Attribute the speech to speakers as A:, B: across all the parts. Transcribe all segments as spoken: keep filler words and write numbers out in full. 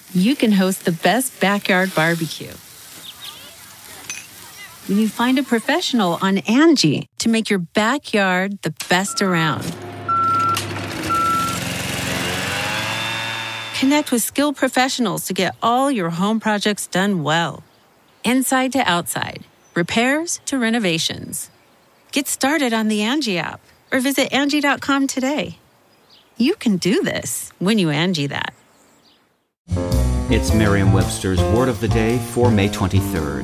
A: you can host the best backyard barbecue. When you find a professional on Angie to make your backyard the best around. Connect with skilled professionals to get all your home projects done well. Inside to outside, repairs to renovations. Get started on the Angie app or visit Angie dot com today. You can do this when you Angie that.
B: It's Merriam-Webster's Word of the Day for May twenty-third.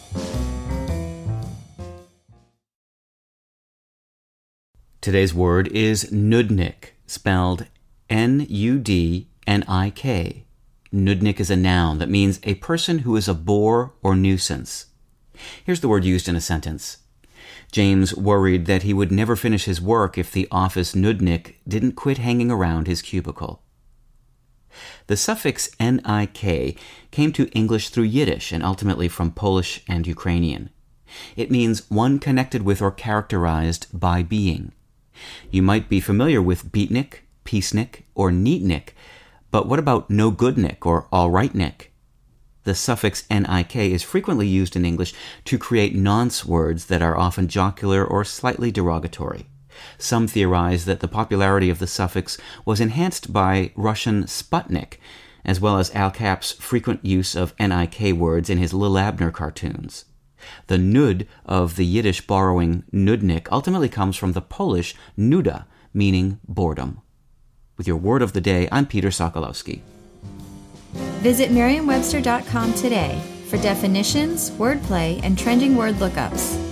B: Today's word is nudnik, spelled N U D N I K. Nudnik is a noun that means a person who is a bore or nuisance. Here's the word used in a sentence. James worried that he would never finish his work if the office nudnik didn't quit hanging around his cubicle. The suffix nik came to English through Yiddish and ultimately from Polish and Ukrainian. It means one connected with or characterized by being. You might be familiar with beatnik, peacenik, or neatnik, but what about no goodnik or alrightnik? The suffix nik is frequently used in English to create nonce words that are often jocular or slightly derogatory. Some theorize that the popularity of the suffix was enhanced by Russian Sputnik, as well as Al Cap's frequent use of nik words in his Lil Abner cartoons. The nud of the Yiddish borrowing nudnik ultimately comes from the Polish nuda, meaning boredom. With your Word of the Day, I'm Peter Sokolowski.
C: Visit Merriam Webster dot com today for definitions, wordplay, and trending word lookups.